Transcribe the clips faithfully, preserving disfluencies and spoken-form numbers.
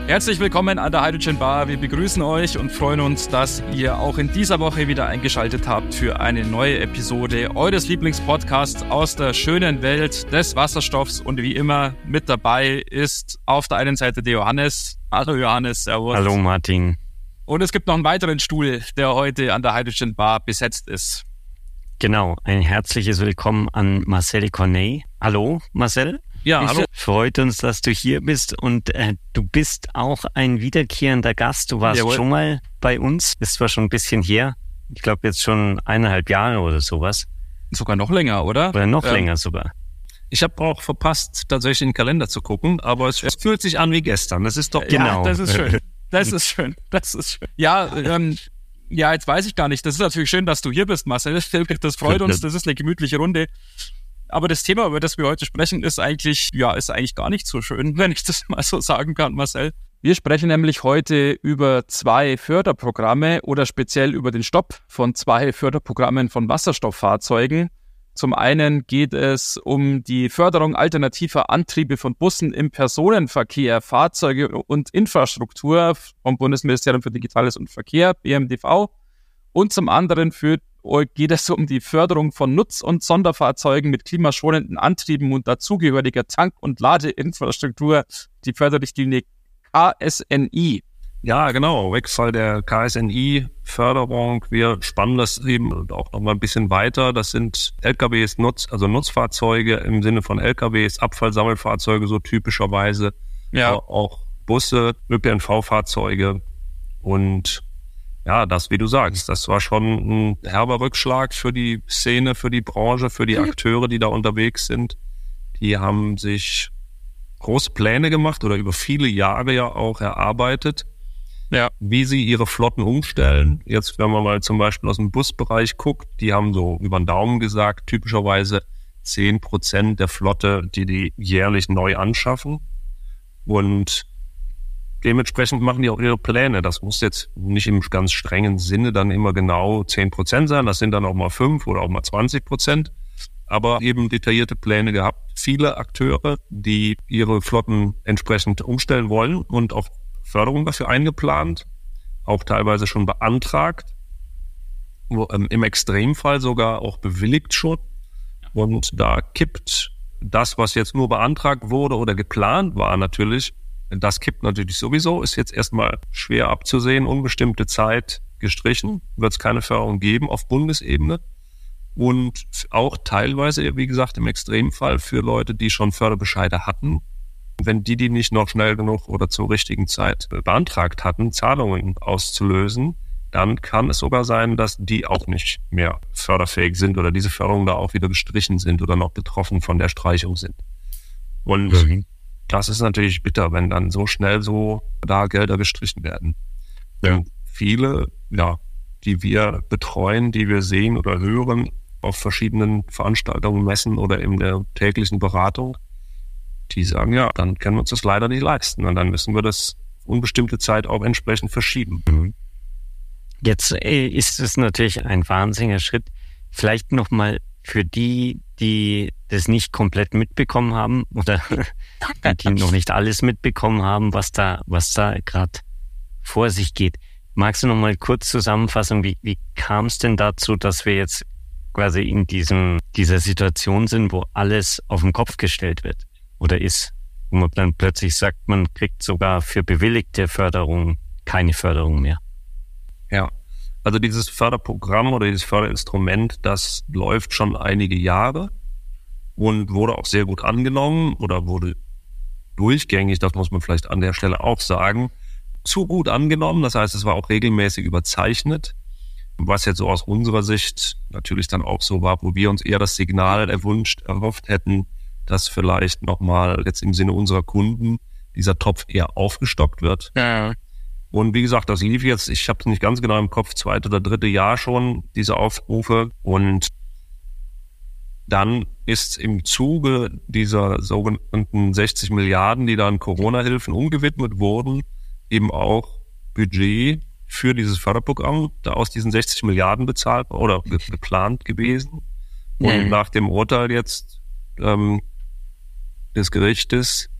Herzlich willkommen an der Hydrogen Bar. Wir begrüßen euch und freuen uns, dass ihr auch in dieser Woche wieder eingeschaltet habt für eine neue Episode eures Lieblingspodcasts aus der schönen Welt des Wasserstoffs. Und wie immer mit dabei ist auf der einen Seite der Johannes. Hallo Johannes, servus. Hallo Martin. Und es gibt noch einen weiteren Stuhl, der heute an der Hydrogen Bar besetzt ist. Genau, ein herzliches Willkommen an Marcel Cornet. Hallo Marcel. Ja, hallo. Es freut uns, dass du hier bist und äh, du bist auch ein wiederkehrender Gast. Du warst Jawohl. schon mal bei uns, ist zwar schon ein bisschen her, ich glaube jetzt schon eineinhalb Jahre oder sowas. Sogar noch länger, oder? Oder noch ähm, länger sogar. Ich habe auch verpasst, tatsächlich in den Kalender zu gucken, aber es, es fühlt sich an wie gestern. Das ist doch genau. Ja, das ist schön. Das ist schön. Das ist schön. Ja, ähm, ja, jetzt weiß ich gar nicht. Das ist natürlich schön, dass du hier bist, Marcel. Das freut uns. Das ist eine gemütliche Runde. Aber das Thema, über das wir heute sprechen, ist eigentlich, ja, ist eigentlich gar nicht so schön, wenn ich das mal so sagen kann, Marcel. Wir sprechen nämlich heute über zwei Förderprogramme oder speziell über den Stopp von zwei Förderprogrammen von Wasserstofffahrzeugen. Zum einen geht es um die Förderung alternativer Antriebe von Bussen im Personenverkehr, Fahrzeuge und Infrastruktur vom Bundesministerium für Digitales und Verkehr, B M D V. Und zum anderen für geht es um die Förderung von Nutz- und Sonderfahrzeugen mit klimaschonenden Antrieben und dazugehöriger Tank- und Ladeinfrastruktur, die Förderrichtlinie K S N I. Ja, genau, Wegfall der K S N I-Förderung. Wir spannen das eben auch noch mal ein bisschen weiter. Das sind L K Ws, Nutz, also Nutzfahrzeuge im Sinne von L K Ws, Abfallsammelfahrzeuge so typischerweise, ja. auch Busse, Ö P N V-Fahrzeuge und ja, das, wie du sagst, das war schon ein herber Rückschlag für die Szene, für die Branche, für die Akteure, die da unterwegs sind. Die haben sich große Pläne gemacht oder über viele Jahre ja auch erarbeitet, ja. wie sie ihre Flotten umstellen. Jetzt, wenn man mal zum Beispiel aus dem Busbereich guckt, die haben so über den Daumen gesagt, typischerweise zehn Prozent der Flotte, die die jährlich neu anschaffen. Und dementsprechend machen die auch ihre Pläne. Das muss jetzt nicht im ganz strengen Sinne dann immer genau zehn Prozent sein. Das sind dann auch mal fünf oder auch mal zwanzig Prozent. Aber eben detaillierte Pläne gehabt. Viele Akteure, die ihre Flotten entsprechend umstellen wollen und auch Förderung dafür eingeplant, auch teilweise schon beantragt, wo, ähm, im Extremfall sogar auch bewilligt schon. Und da kippt das, was jetzt nur beantragt wurde oder geplant war natürlich, das kippt natürlich sowieso, ist jetzt erstmal schwer abzusehen, unbestimmte Zeit gestrichen, wird es keine Förderung geben auf Bundesebene und auch teilweise, wie gesagt, im Extremfall für Leute, die schon Förderbescheide hatten, wenn die die nicht noch schnell genug oder zur richtigen Zeit beantragt hatten, Zahlungen auszulösen, dann kann es sogar sein, dass die auch nicht mehr förderfähig sind oder diese Förderungen da auch wieder gestrichen sind oder noch betroffen von der Streichung sind. Und mhm. Das ist natürlich bitter, wenn dann so schnell so da Gelder gestrichen werden. Ja. Viele, ja, die wir betreuen, die wir sehen oder hören auf verschiedenen Veranstaltungen, Messen oder in der täglichen Beratung, die sagen, ja, dann können wir uns das leider nicht leisten und dann müssen wir das unbestimmte Zeit auch entsprechend verschieben. Jetzt ist es natürlich ein wahnsinniger Schritt. Vielleicht nochmal für die, die das nicht komplett mitbekommen haben oder die noch nicht alles mitbekommen haben, was da, was da gerade vor sich geht. Magst du noch mal kurz zusammenfassen, wie, wie kam es denn dazu, dass wir jetzt quasi in diesem, dieser Situation sind, wo alles auf den Kopf gestellt wird oder ist, wo man dann plötzlich sagt, man kriegt sogar für bewilligte Förderung keine Förderung mehr? Ja. Also dieses Förderprogramm oder dieses Förderinstrument, das läuft schon einige Jahre und wurde auch sehr gut angenommen oder wurde durchgängig, das muss man vielleicht an der Stelle auch sagen, zu gut angenommen. Das heißt, es war auch regelmäßig überzeichnet, was jetzt so aus unserer Sicht natürlich dann auch so war, wo wir uns eher das Signal erwünscht, erhofft hätten, dass vielleicht nochmal jetzt im Sinne unserer Kunden dieser Topf eher aufgestockt wird. Ja. Und wie gesagt, das lief jetzt, ich habe es nicht ganz genau im Kopf, zweite oder dritte Jahr schon, diese Aufrufe. Und dann ist im Zuge dieser sogenannten sechzig Milliarden, die dann Corona-Hilfen umgewidmet wurden, eben auch Budget für dieses Förderprogramm da aus diesen sechzig Milliarden bezahlt oder ge- geplant gewesen. Und Mhm. nach dem Urteil jetzt ähm, des Gerichtes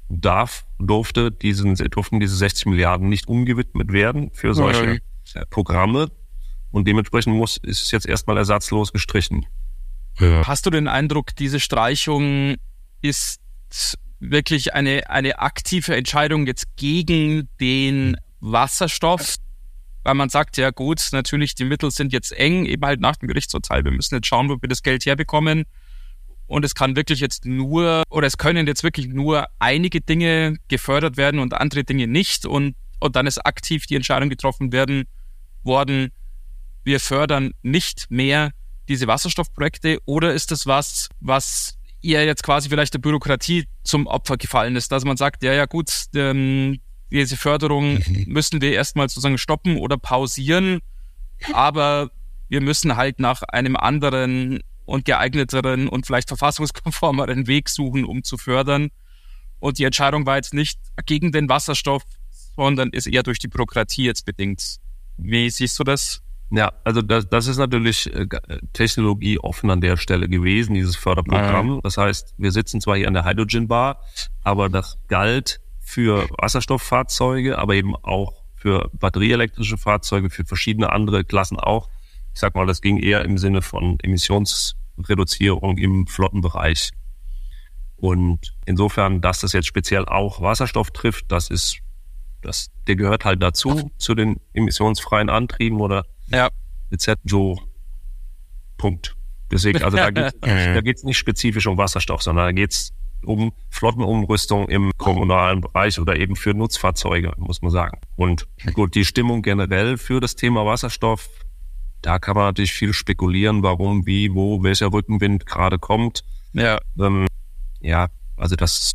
darf, durfte diesen, durften diese sechzig Milliarden nicht umgewidmet werden für solche ja. Programme. Und dementsprechend muss, ist es jetzt erstmal ersatzlos gestrichen. Ja. Hast du den Eindruck, diese Streichung ist wirklich eine, eine aktive Entscheidung jetzt gegen den Wasserstoff? Weil man sagt, ja gut, natürlich, die Mittel sind jetzt eng, eben halt nach dem Gerichtsurteil. Wir müssen jetzt schauen, wo wir das Geld herbekommen. Und es kann wirklich jetzt nur, oder es können jetzt wirklich nur einige Dinge gefördert werden und andere Dinge nicht. Und, und dann ist aktiv die Entscheidung getroffen werden worden, wir fördern nicht mehr diese Wasserstoffprojekte. Oder ist das was, was eher jetzt quasi vielleicht der Bürokratie zum Opfer gefallen ist, dass man sagt, ja, ja gut, ähm, diese Förderung müssen wir erstmal sozusagen stoppen oder pausieren, aber wir müssen halt nach einem anderen und geeigneteren und vielleicht verfassungskonformeren Weg suchen, um zu fördern. Und die Entscheidung war jetzt nicht gegen den Wasserstoff, sondern ist eher durch die Bürokratie jetzt bedingt. Wie siehst du das? Ja, also das, das ist natürlich äh, technologieoffen an der Stelle gewesen, dieses Förderprogramm. Ja. Das heißt, wir sitzen zwar hier an der Hydrogen Bar, aber das galt für Wasserstofffahrzeuge, aber eben auch für batterieelektrische Fahrzeuge, für verschiedene andere Klassen auch. Ich sag mal, das ging eher im Sinne von Emissionsreduzierung im Flottenbereich. Und insofern, dass das jetzt speziell auch Wasserstoff trifft, das ist, das, der gehört halt dazu, zu den emissionsfreien Antrieben oder ja. et cetera. So, Punkt. Deswegen, also da geht da geht's nicht spezifisch um Wasserstoff, sondern da geht's um Flottenumrüstung im kommunalen Bereich oder eben für Nutzfahrzeuge, muss man sagen. Und gut, die Stimmung generell für das Thema Wasserstoff, da kann man natürlich viel spekulieren, warum, wie, wo, welcher Rückenwind gerade kommt. Ja, ähm, ja also das...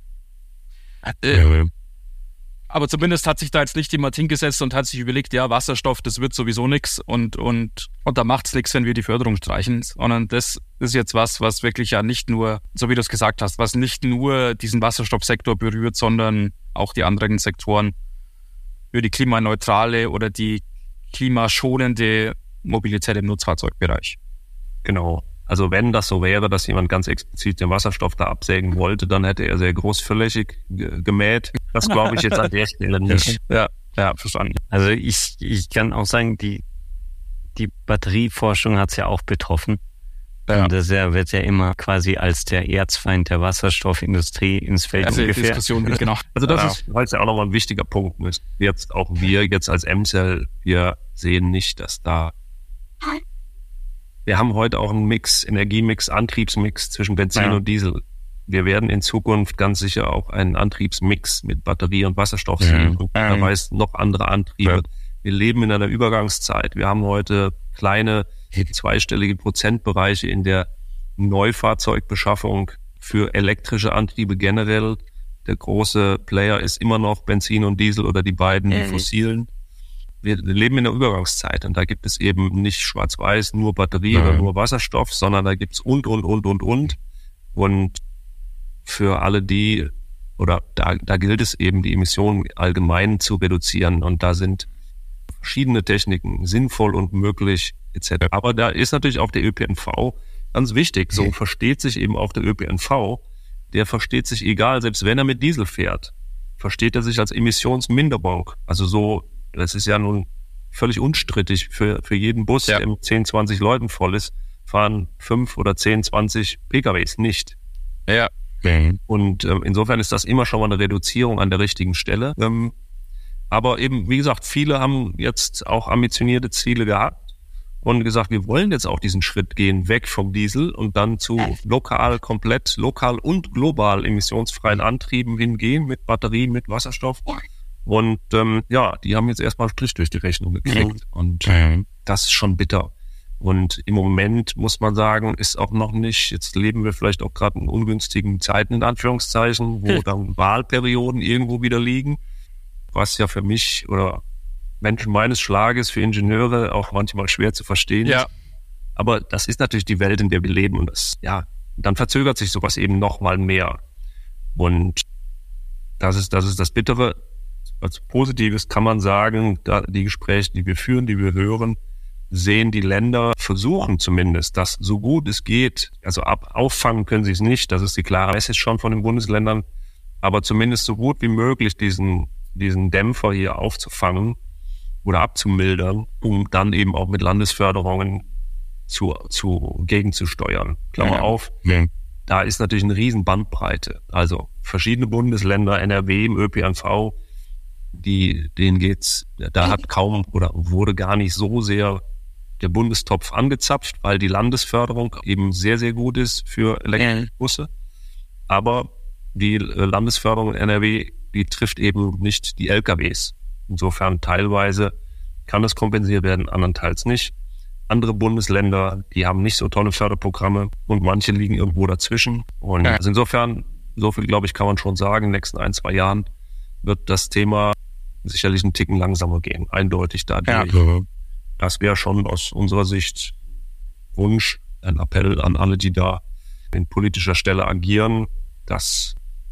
Äh, aber zumindest hat sich da jetzt nicht jemand hingesetzt und hat sich überlegt, ja, Wasserstoff, das wird sowieso nix und, und, und da macht's nichts, wenn wir die Förderung streichen, sondern das ist jetzt was, was wirklich ja nicht nur, so wie du es gesagt hast, was nicht nur diesen Wasserstoffsektor berührt, sondern auch die anderen Sektoren für die klimaneutrale oder die klimaschonende Mobilität im Nutzfahrzeugbereich. Genau. Also wenn das so wäre, dass jemand ganz explizit den Wasserstoff da absägen wollte, dann hätte er sehr großflächig g- gemäht. Das glaube ich jetzt an der Stelle nicht. Ja, ja, verstanden. Also ich, ich kann auch sagen, die, die Batterieforschung hat es ja auch betroffen. Ja. Und das wird ja immer quasi als der Erzfeind der Wasserstoffindustrie ins Feld also ungefähr. Diskussion, genau. Also das ja. ist halt ja auch nochmal ein wichtiger Punkt. Jetzt auch wir, jetzt als M-Cell, wir sehen nicht, dass da... Wir haben heute auch einen Mix, Energiemix, Antriebsmix zwischen Benzin ja. und Diesel. Wir werden in Zukunft ganz sicher auch einen Antriebsmix mit Batterie und Wasserstoff sehen. Ja. Und dabei ist noch andere Antriebe. Ja. Wir leben in einer Übergangszeit. Wir haben heute kleine, zweistellige Prozentbereiche in der Neufahrzeugbeschaffung für elektrische Antriebe generell. Der große Player ist immer noch Benzin und Diesel oder die beiden ja. fossilen. Wir leben in der Übergangszeit und da gibt es eben nicht schwarz-weiß, nur Batterie Nein. oder nur Wasserstoff, sondern da gibt es und, und, und, und, und. Und für alle die, oder da, da gilt es eben, die Emissionen allgemein zu reduzieren. Und da sind verschiedene Techniken sinnvoll und möglich, et cetera. Aber da ist natürlich auch der Ö P N V ganz wichtig. So versteht sich eben auch der Ö P N V. Der versteht sich egal, selbst wenn er mit Diesel fährt, versteht er sich als Emissionsminderung. Also so, das ist ja nun völlig unstrittig. Für, für jeden Bus, ja. der mit zehn, zwanzig Leuten voll ist, fahren fünf oder zehn, zwanzig P K Ws nicht. Ja. Und ähm, insofern ist das immer schon mal eine Reduzierung an der richtigen Stelle. Ähm, aber eben, wie gesagt, viele haben jetzt auch ambitionierte Ziele gehabt und gesagt, wir wollen jetzt auch diesen Schritt gehen, weg vom Diesel und dann zu lokal, komplett lokal und global emissionsfreien Antrieben hingehen mit Batterie, mit Wasserstoff. Und ähm, ja, die haben jetzt erstmal einen Strich durch die Rechnung gekriegt. Und Mhm. das ist schon bitter. Und im Moment muss man sagen, ist auch noch nicht, jetzt leben wir vielleicht auch gerade in ungünstigen Zeiten, in Anführungszeichen, wo dann Wahlperioden irgendwo wieder liegen, was ja für mich oder Menschen meines Schlages, für Ingenieure auch manchmal schwer zu verstehen Ja. ist. Aber das ist natürlich die Welt, in der wir leben und das, ja, dann verzögert sich sowas eben noch mal mehr. Und das ist, das ist das Bittere. Als Positives kann man sagen, da die Gespräche, die wir führen, die wir hören, sehen die Länder, versuchen zumindest, das so gut es geht, also ab, auffangen können sie es nicht, das ist die klare Message schon von den Bundesländern, aber zumindest so gut wie möglich diesen, diesen Dämpfer hier aufzufangen oder abzumildern, um dann eben auch mit Landesförderungen zu, zu gegenzusteuern. Klammer ja. auf, ja. Da ist natürlich eine riesen Bandbreite. Also verschiedene Bundesländer, N R W im Ö P N V, die, denen geht's, da hat kaum oder wurde gar nicht so sehr der Bundestopf angezapft, weil die Landesförderung eben sehr, sehr gut ist für Elektrobusse. Ja. Aber die Landesförderung in N R W, die trifft eben nicht die L K Ws. Insofern teilweise kann das kompensiert werden, andernteils nicht. Andere Bundesländer, die haben nicht so tolle Förderprogramme und manche liegen irgendwo dazwischen. Und ja. also insofern, so viel glaube ich, kann man schon sagen, in den nächsten ein, zwei Jahren wird das Thema sicherlich einen Ticken langsamer gehen, eindeutig dadurch. Ja. Das wäre schon aus unserer Sicht Wunsch, ein Appell an alle, die da in politischer Stelle agieren, das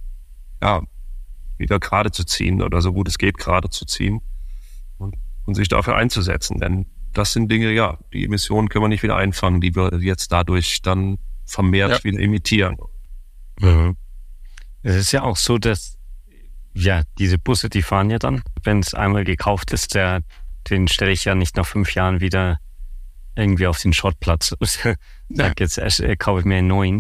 ja wieder gerade zu ziehen oder so gut es geht gerade zu ziehen und, und sich dafür einzusetzen. Denn das sind Dinge, ja, die Emissionen können wir nicht wieder einfangen, die wir jetzt dadurch dann vermehrt ja. wieder emittieren. Mhm. Es ist ja auch so, dass ja diese Busse, die fahren ja dann, wenn es einmal gekauft ist, der, den stelle ich ja nicht nach fünf Jahren wieder irgendwie auf den Schrottplatz. Sag jetzt, äh, kaufe ich mir einen neuen.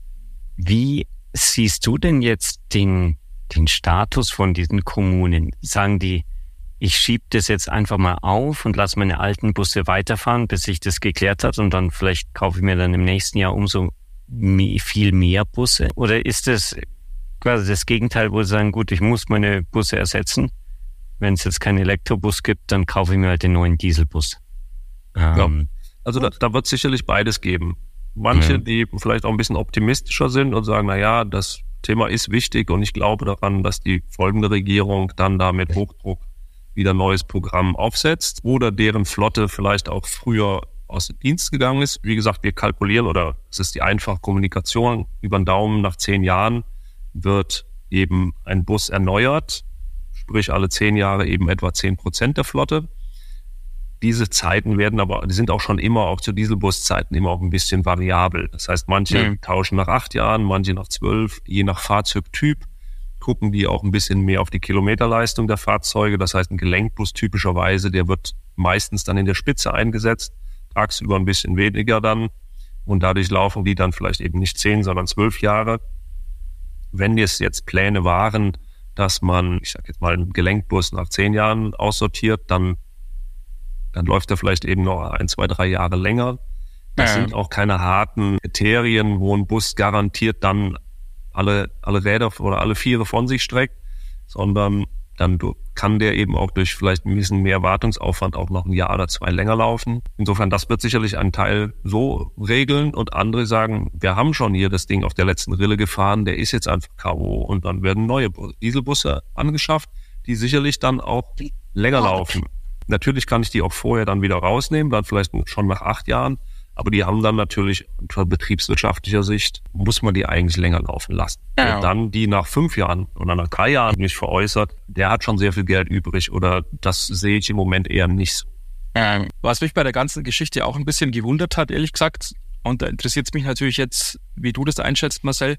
Wie siehst du denn jetzt den, den Status von diesen Kommunen? Sagen die, ich schiebe das jetzt einfach mal auf und lasse meine alten Busse weiterfahren, bis sich das geklärt hat und dann vielleicht kaufe ich mir dann im nächsten Jahr umso mehr, viel mehr Busse? Oder ist das quasi das Gegenteil, wo sie sagen, gut, ich muss meine Busse ersetzen. Wenn es jetzt keinen Elektrobus gibt, dann kaufe ich mir halt den neuen Dieselbus. Ähm, ja. Also da, da wird es sicherlich beides geben. Manche, ja. die vielleicht auch ein bisschen optimistischer sind und sagen, na ja, das Thema ist wichtig und ich glaube daran, dass die folgende Regierung dann da mit Hochdruck wieder ein neues Programm aufsetzt oder deren Flotte vielleicht auch früher aus dem Dienst gegangen ist. Wie gesagt, wir kalkulieren oder es ist die einfache Kommunikation über den Daumen, nach zehn Jahren wird eben ein Bus erneuert, sprich alle zehn Jahre eben etwa zehn Prozent der Flotte. Diese Zeiten werden aber, die sind auch schon immer, auch zu Dieselbuszeiten, immer auch ein bisschen variabel. Das heißt, manche mhm. tauschen nach acht Jahren, manche nach zwölf, je nach Fahrzeugtyp gucken die auch ein bisschen mehr auf die Kilometerleistung der Fahrzeuge. Das heißt, ein Gelenkbus typischerweise, der wird meistens dann in der Spitze eingesetzt, tagsüber ein bisschen weniger dann und dadurch laufen die dann vielleicht eben nicht zehn, sondern zwölf Jahre. Wenn es jetzt Pläne waren, dass man, ich sag jetzt mal, einen Gelenkbus nach zehn Jahren aussortiert, dann dann läuft er vielleicht eben noch ein, zwei, drei Jahre länger. Das ja. sind auch keine harten Kriterien, wo ein Bus garantiert dann alle, alle Räder oder alle Viere von sich streckt, sondern dann kann der eben auch durch vielleicht ein bisschen mehr Wartungsaufwand auch noch ein Jahr oder zwei länger laufen. Insofern, das wird sicherlich ein Teil so regeln und andere sagen, wir haben schon hier das Ding auf der letzten Rille gefahren, der ist jetzt einfach K O und dann werden neue Dieselbusse angeschafft, die sicherlich dann auch länger laufen. Natürlich kann ich die auch vorher dann wieder rausnehmen, dann vielleicht schon nach acht Jahren. Aber die haben dann natürlich von betriebswirtschaftlicher Sicht, muss man die eigentlich länger laufen lassen. Ja. Und dann die nach fünf Jahren oder nach drei Jahren nicht veräußert, der hat schon sehr viel Geld übrig oder das sehe ich im Moment eher nicht so. Ähm, was mich bei der ganzen Geschichte auch ein bisschen gewundert hat, ehrlich gesagt, und da interessiert es mich natürlich jetzt, wie du das einschätzt, Marcel,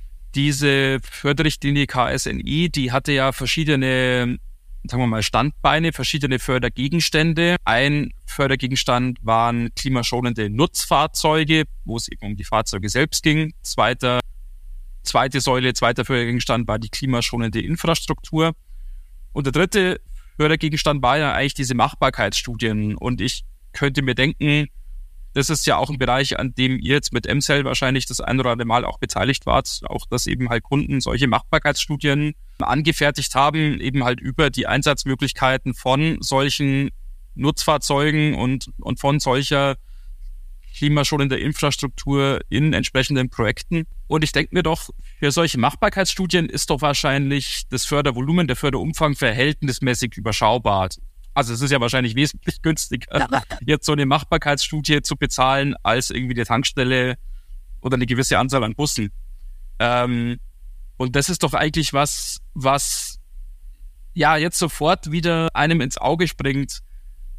diese Förderrichtlinie K S N I, die hatte ja verschiedene, sagen wir mal, Standbeine, verschiedene Fördergegenstände. Ein Fördergegenstand waren klimaschonende Nutzfahrzeuge, wo es eben um die Fahrzeuge selbst ging. Zweiter, zweite Säule, zweiter Fördergegenstand war die klimaschonende Infrastruktur. Und der dritte Fördergegenstand war ja eigentlich diese Machbarkeitsstudien. Und ich könnte mir denken, das ist ja auch ein Bereich, an dem ihr jetzt mit M-Cell wahrscheinlich das ein oder andere Mal auch beteiligt wart, auch dass eben halt Kunden solche Machbarkeitsstudien angefertigt haben, eben halt über die Einsatzmöglichkeiten von solchen Nutzfahrzeugen und, und von solcher klimaschonender Infrastruktur in entsprechenden Projekten. Und ich denke mir doch, für solche Machbarkeitsstudien ist doch wahrscheinlich das Fördervolumen, der Förderumfang verhältnismäßig überschaubar. Also es ist ja wahrscheinlich wesentlich günstiger, jetzt so eine Machbarkeitsstudie zu bezahlen, als irgendwie eine Tankstelle oder eine gewisse Anzahl an Bussen. Ähm, und das ist doch eigentlich was, was ja jetzt sofort wieder einem ins Auge springt,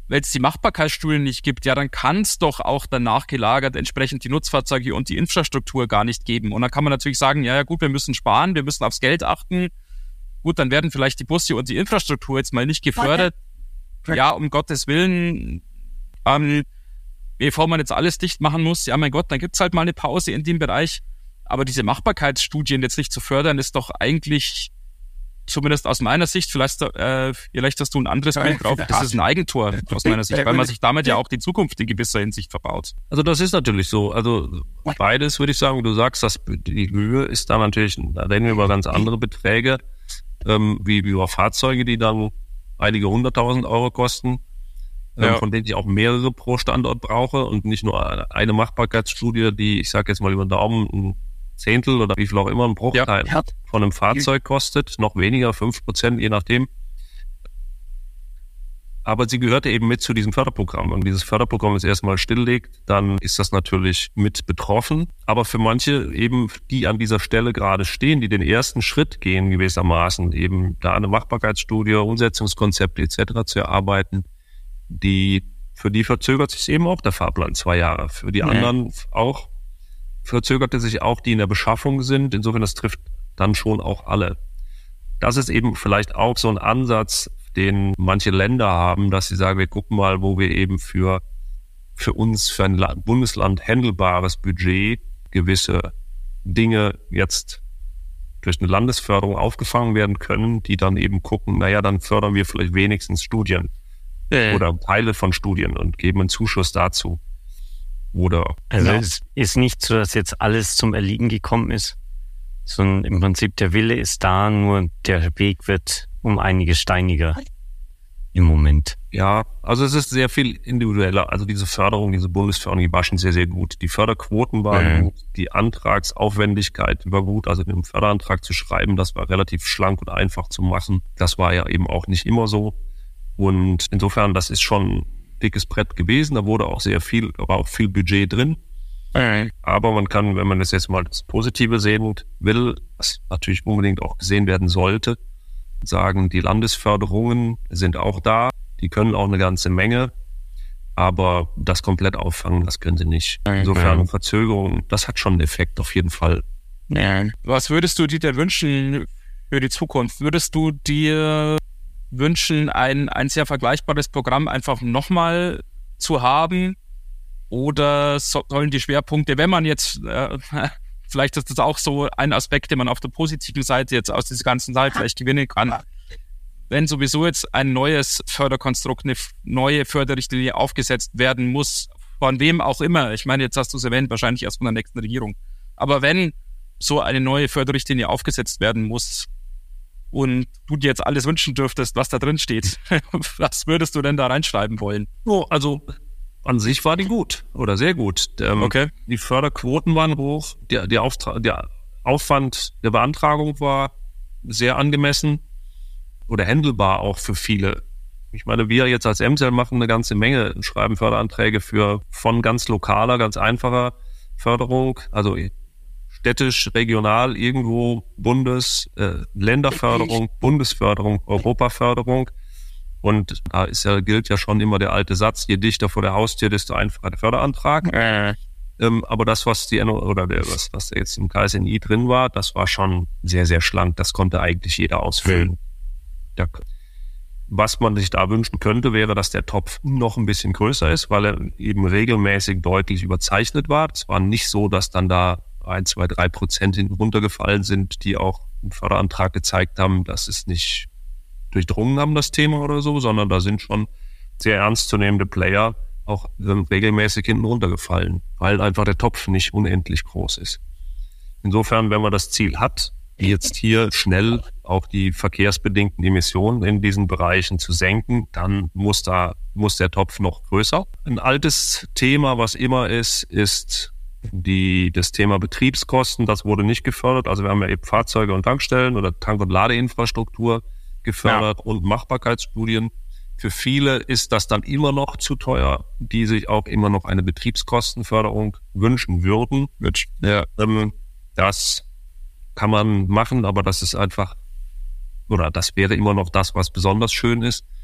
wenn es die Machbarkeitsstudien nicht gibt, ja, dann kann es doch auch danach gelagert entsprechend die Nutzfahrzeuge und die Infrastruktur gar nicht geben. Und dann kann man natürlich sagen, ja, ja gut, wir müssen sparen, wir müssen aufs Geld achten. Gut, dann werden vielleicht die Busse und die Infrastruktur jetzt mal nicht gefördert. Ja, um Gottes Willen, ähm, bevor man jetzt alles dicht machen muss, ja, mein Gott, dann gibt's halt mal eine Pause in dem Bereich. Aber diese Machbarkeitsstudien jetzt nicht zu fördern, ist doch eigentlich, zumindest aus meiner Sicht, vielleicht, äh, vielleicht hast du ein anderes Bild drauf, das ist ein Eigentor aus meiner Sicht, weil man sich damit ja auch die Zukunft in gewisser Hinsicht verbaut. Also das ist natürlich so. Also beides würde ich sagen, du sagst, dass die Höhe ist da natürlich, da reden wir über ganz andere Beträge, ähm, wie, wie über Fahrzeuge, die dann einige hunderttausend Euro kosten, ähm, ja. von denen ich auch mehrere pro Standort brauche und nicht nur eine Machbarkeitsstudie, die, ich sage jetzt mal über den Daumen, ein Zehntel oder wie viel auch immer ein Bruchteil ja. von einem Fahrzeug kostet, noch weniger, fünf Prozent, je nachdem. Aber sie gehörte eben mit zu diesem Förderprogramm. Und dieses Förderprogramm ist erstmal stilllegt, dann ist das natürlich mit betroffen. Aber für manche eben, die an dieser Stelle gerade stehen, die den ersten Schritt gehen gewissermaßen, eben da eine Machbarkeitsstudie, Umsetzungskonzepte et cetera zu erarbeiten, die, für die verzögert sich eben auch der Fahrplan zwei Jahre. Für die nee. anderen auch verzögerte sich auch, die in der Beschaffung sind. Insofern, das trifft dann schon auch alle. Das ist eben vielleicht auch so ein Ansatz, den manche Länder haben, dass sie sagen, wir gucken mal, wo wir eben für, für uns, für ein Bundesland handelbares Budget gewisse Dinge jetzt durch eine Landesförderung aufgefangen werden können, die dann eben gucken, naja, dann fördern wir vielleicht wenigstens Studien äh. oder Teile von Studien und geben einen Zuschuss dazu. Oder also ja. es ist nicht so, dass jetzt alles zum Erliegen gekommen ist, sondern im Prinzip der Wille ist da, nur der Weg wird um einiges steiniger im Moment. Ja, also es ist sehr viel individueller. Also diese Förderung, diese Bundesförderung, die war schon sehr, sehr gut. Die Förderquoten waren mhm. gut, die Antragsaufwendigkeit war gut. Also einen Förderantrag zu schreiben, das war relativ schlank und einfach zu machen. Das war ja eben auch nicht immer so. Und insofern, das ist schon dickes Brett gewesen, da wurde auch sehr viel, da war auch viel Budget drin. Mhm. Aber man kann, wenn man das jetzt mal das Positive sehen will, was natürlich unbedingt auch gesehen werden sollte, sagen, die Landesförderungen sind auch da, die können auch eine ganze Menge, aber das komplett auffangen, das können sie nicht. Insofern mhm. Verzögerung, das hat schon einen Effekt auf jeden Fall. Ja. Was würdest du dir denn wünschen für die Zukunft? Würdest du dir wünschen, ein, ein sehr vergleichbares Programm einfach nochmal zu haben? Oder so, sollen die Schwerpunkte, wenn man jetzt, äh, vielleicht ist das auch so ein Aspekt, den man auf der positiven Seite jetzt aus dieser ganzen Zeit vielleicht gewinnen kann, wenn sowieso jetzt ein neues Förderkonstrukt, eine neue Förderrichtlinie aufgesetzt werden muss, von wem auch immer, ich meine, jetzt hast du es erwähnt, wahrscheinlich erst von der nächsten Regierung, aber wenn so eine neue Förderrichtlinie aufgesetzt werden muss, und du dir jetzt alles wünschen dürftest, was da drin steht, was würdest du denn da reinschreiben wollen? Oh, also an sich war die gut oder sehr gut. Ähm, okay. Die Förderquoten waren hoch, der, der, Auftrag, der Aufwand der Beantragung war sehr angemessen oder handelbar auch für viele. Ich meine, wir jetzt als M S E L machen eine ganze Menge, schreiben Förderanträge für von ganz lokaler, ganz einfacher Förderung, also städtisch, regional, irgendwo Bundes-, äh, Länderförderung, Bundesförderung, Europaförderung. Und da ist ja, gilt ja schon immer der alte Satz, je dichter vor der Haustür, desto einfacher der Förderantrag. Äh. Ähm, aber das, was die oder der, was, was jetzt im K S N I drin war, das war schon sehr, sehr schlank. Das konnte eigentlich jeder ausfüllen. Da, was man sich da wünschen könnte, wäre, dass der Topf noch ein bisschen größer ist, weil er eben regelmäßig deutlich überzeichnet war. Es war nicht so, dass dann da ein, zwei, drei Prozent hinten runtergefallen sind, die auch im Förderantrag gezeigt haben, dass es nicht durchdrungen haben, das Thema oder so, sondern da sind schon sehr ernstzunehmende Player auch regelmäßig hinten runtergefallen, weil einfach der Topf nicht unendlich groß ist. Insofern, wenn man das Ziel hat, jetzt hier schnell auch die verkehrsbedingten Emissionen in diesen Bereichen zu senken, dann muss da, muss der Topf noch größer. Ein altes Thema, was immer ist, ist die, das Thema Betriebskosten. Das wurde nicht gefördert. Also wir haben ja eben Fahrzeuge und Tankstellen oder Tank- und Ladeinfrastruktur gefördert, ja, und Machbarkeitsstudien. Für viele ist das dann immer noch zu teuer, die sich auch immer noch eine Betriebskostenförderung wünschen würden. Ja. Ähm, das kann man machen, aber das ist einfach, oder das wäre immer noch das, was besonders schön ist.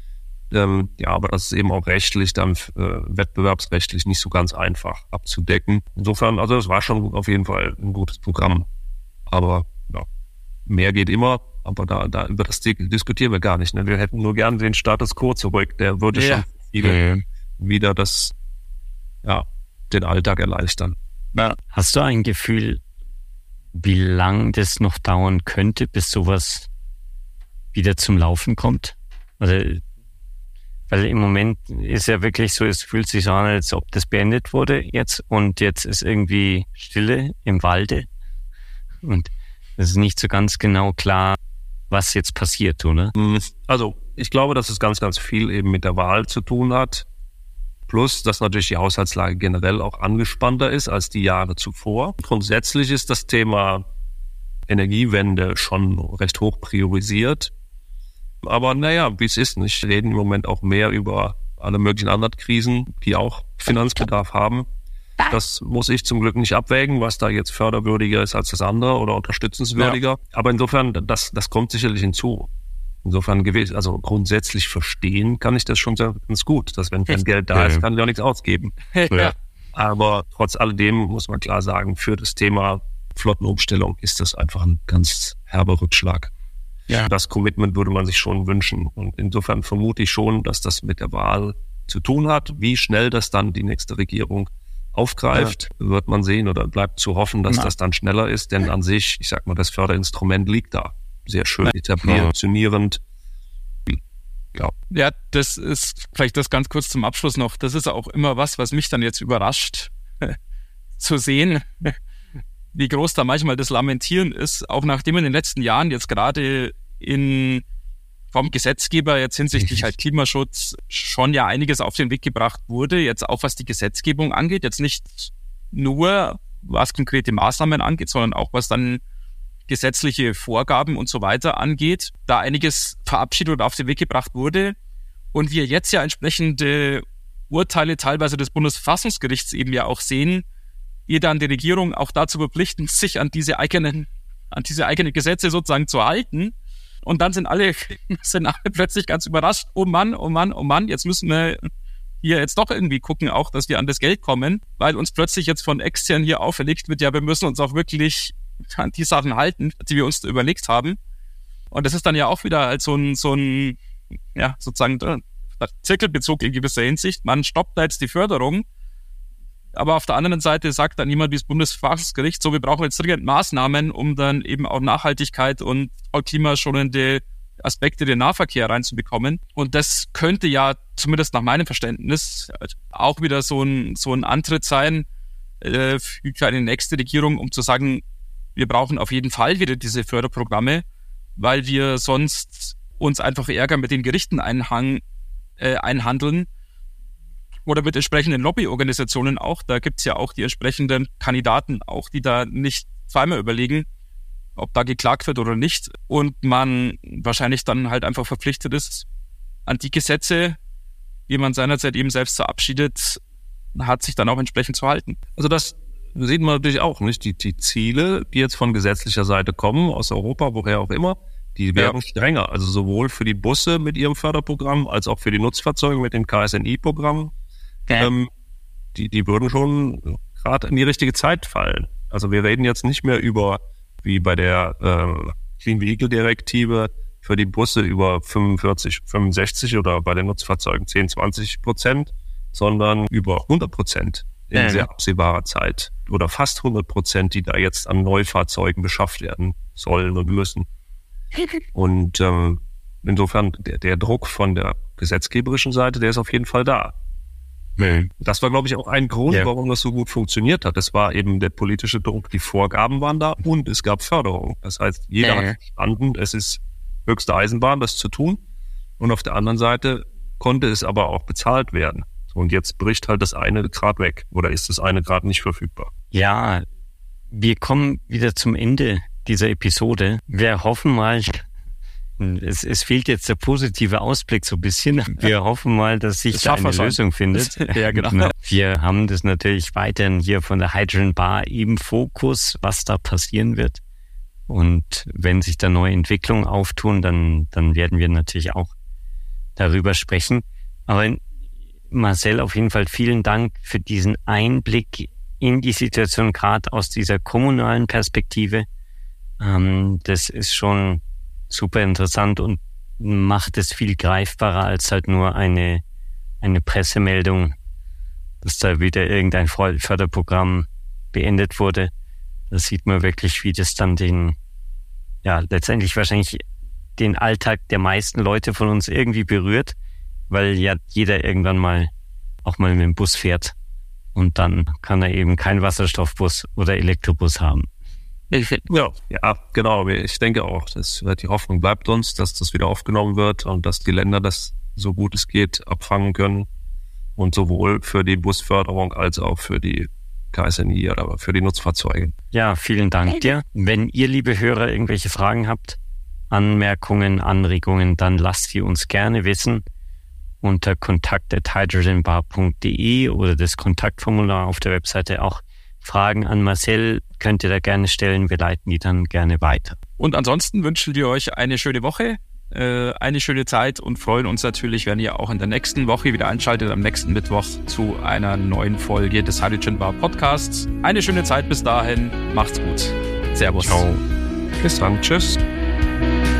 Ähm, ja, aber das ist eben auch rechtlich, dann äh, wettbewerbsrechtlich nicht so ganz einfach abzudecken. Insofern, also es war schon auf jeden Fall ein gutes Programm. Aber ja, mehr geht immer, aber da, da über das diskutieren wir gar nicht. Ne? Wir hätten nur gerne den Status quo zurück. Der würde ja. schon viele mhm. wieder das, ja, den Alltag erleichtern. Ja. Hast du ein Gefühl, wie lang das noch dauern könnte, bis sowas wieder zum Laufen kommt? Also, weil im Moment ist ja wirklich so, es fühlt sich so an, als ob das beendet wurde jetzt und jetzt ist irgendwie Stille im Walde und es ist nicht so ganz genau klar, was jetzt passiert, oder? Also ich glaube, dass es ganz, ganz viel eben mit der Wahl zu tun hat, plus dass natürlich die Haushaltslage generell auch angespannter ist als die Jahre zuvor. Grundsätzlich ist das Thema Energiewende schon recht hoch priorisiert. Aber naja, wie es ist, nicht reden im Moment auch mehr über alle möglichen anderen Krisen, die auch Finanzbedarf haben. Das muss ich zum Glück nicht abwägen, was da jetzt förderwürdiger ist als das andere oder unterstützenswürdiger. Ja. Aber insofern, das, das kommt sicherlich hinzu. Insofern, also grundsätzlich verstehen kann ich das schon sehr ganz gut, dass wenn kein Geld da ist, kann ich auch nichts ausgeben. Ja. Aber trotz alledem muss man klar sagen, für das Thema Flottenumstellung ist das einfach ein ganz herber Rückschlag. Ja. Das Commitment würde man sich schon wünschen. Und insofern vermute ich schon, dass das mit der Wahl zu tun hat. Wie schnell das dann die nächste Regierung aufgreift, ja. wird man sehen oder bleibt zu hoffen, dass ja. das dann schneller ist. Denn an sich, ich sag mal, das Förderinstrument liegt da. Sehr schön etabliert, funktionierend. Ja. ja, das ist vielleicht das ganz kurz zum Abschluss noch. Das ist auch immer was, was mich dann jetzt überrascht zu sehen, wie groß da manchmal das Lamentieren ist, auch nachdem in den letzten Jahren jetzt gerade in vom Gesetzgeber jetzt hinsichtlich halt Klimaschutz schon ja einiges auf den Weg gebracht wurde, jetzt auch was die Gesetzgebung angeht, jetzt nicht nur was konkrete Maßnahmen angeht, sondern auch was dann gesetzliche Vorgaben und so weiter angeht, da einiges verabschiedet und auf den Weg gebracht wurde und wir jetzt ja entsprechende Urteile teilweise des Bundesverfassungsgerichts eben ja auch sehen, ihr dann die Regierung auch dazu verpflichten, sich an diese eigenen, an diese eigenen Gesetze sozusagen zu halten. Und dann sind alle, sind alle plötzlich ganz überrascht. Oh Mann, oh Mann, oh Mann, jetzt müssen wir hier jetzt doch irgendwie gucken auch, dass wir an das Geld kommen, weil uns plötzlich jetzt von extern hier auferlegt wird, ja, wir müssen uns auch wirklich an die Sachen halten, die wir uns überlegt haben. Und das ist dann ja auch wieder halt so ein, so ein, ja, sozusagen Zirkelbezug in gewisser Hinsicht. Man stoppt da jetzt die Förderung, aber auf der anderen Seite sagt dann jemand wie das Bundesverfassungsgericht, so, wir brauchen jetzt dringend Maßnahmen, um dann eben auch Nachhaltigkeit und klimaschonende Aspekte den Nahverkehr reinzubekommen. Und das könnte ja, zumindest nach meinem Verständnis, auch wieder so ein, so ein Antritt sein äh, für eine nächste Regierung, um zu sagen, wir brauchen auf jeden Fall wieder diese Förderprogramme, weil wir sonst uns einfach Ärger mit den Gerichten einhang, äh, einhandeln oder mit entsprechenden Lobbyorganisationen auch. Da gibt's ja auch die entsprechenden Kandidaten auch, die da nicht zweimal überlegen, ob da geklagt wird oder nicht. Und man wahrscheinlich dann halt einfach verpflichtet ist, an die Gesetze, die man seinerzeit eben selbst verabschiedet, hat sich dann auch entsprechend zu halten. Also das sieht man natürlich auch, nicht? Die, die Ziele, die jetzt von gesetzlicher Seite kommen, aus Europa, woher auch immer, die werden ja. strenger. Also sowohl für die Busse mit ihrem Förderprogramm, als auch für die Nutzfahrzeuge mit dem K S N I-Programm. Ja. Ähm, die, die würden schon gerade in die richtige Zeit fallen. Also wir reden jetzt nicht mehr über, wie bei der äh, Clean Vehicle Direktive, für die Busse über fünfundvierzig, fünfundsechzig oder bei den Nutzfahrzeugen zehn, zwanzig Prozent, sondern über hundert Prozent in ja. sehr absehbarer Zeit oder fast hundert Prozent, die da jetzt an Neufahrzeugen beschafft werden sollen und müssen. Und ähm, insofern der, der Druck von der gesetzgeberischen Seite, der ist auf jeden Fall da. Nee. Das war, glaube ich, auch ein Grund, ja. warum das so gut funktioniert hat. Es war eben der politische Druck, die Vorgaben waren da und es gab Förderung. Das heißt, jeder nee. hat verstanden, es ist höchste Eisenbahn, das zu tun. Und auf der anderen Seite konnte es aber auch bezahlt werden. Und jetzt bricht halt das eine Grad weg oder ist das eine Grad nicht verfügbar. Ja, wir kommen wieder zum Ende dieser Episode. Wir hoffen mal, es, es fehlt jetzt der positive Ausblick so ein bisschen. Wir hoffen mal, dass sich das da eine Lösung findet. Ja, genau. Wir haben das natürlich weiterhin hier von der Hydrogen Bar im Fokus, was da passieren wird. Und wenn sich da neue Entwicklungen auftun, dann, dann werden wir natürlich auch darüber sprechen. Aber Marcel, auf jeden Fall vielen Dank für diesen Einblick in die Situation, gerade aus dieser kommunalen Perspektive. Ähm, das ist schon super interessant und macht es viel greifbarer als halt nur eine, eine Pressemeldung, dass da wieder irgendein Förderprogramm beendet wurde. Da sieht man wirklich, wie das dann den, ja, letztendlich wahrscheinlich den Alltag der meisten Leute von uns irgendwie berührt, weil ja jeder irgendwann mal auch mal mit dem Bus fährt und dann kann er eben keinen Wasserstoffbus oder Elektrobus haben. Ja, ja, genau. Ich denke auch, dass die Hoffnung bleibt uns, dass das wieder aufgenommen wird und dass die Länder das so gut es geht abfangen können und sowohl für die Busförderung als auch für die K S N I oder für die Nutzfahrzeuge. Ja, vielen Dank dir. Wenn ihr, liebe Hörer, irgendwelche Fragen habt, Anmerkungen, Anregungen, dann lasst sie uns gerne wissen unter kontakt at hydrogenbar punkt de oder das Kontaktformular auf der Webseite. Auch Fragen an Marcel könnt ihr da gerne stellen. Wir leiten die dann gerne weiter. Und ansonsten wünschen wir euch eine schöne Woche, äh, eine schöne Zeit und freuen uns natürlich, wenn ihr auch in der nächsten Woche wieder einschaltet, am nächsten Mittwoch zu einer neuen Folge des Hydrogen Bar Podcasts. Eine schöne Zeit bis dahin. Macht's gut. Servus. Ciao. Bis dann. Tschüss.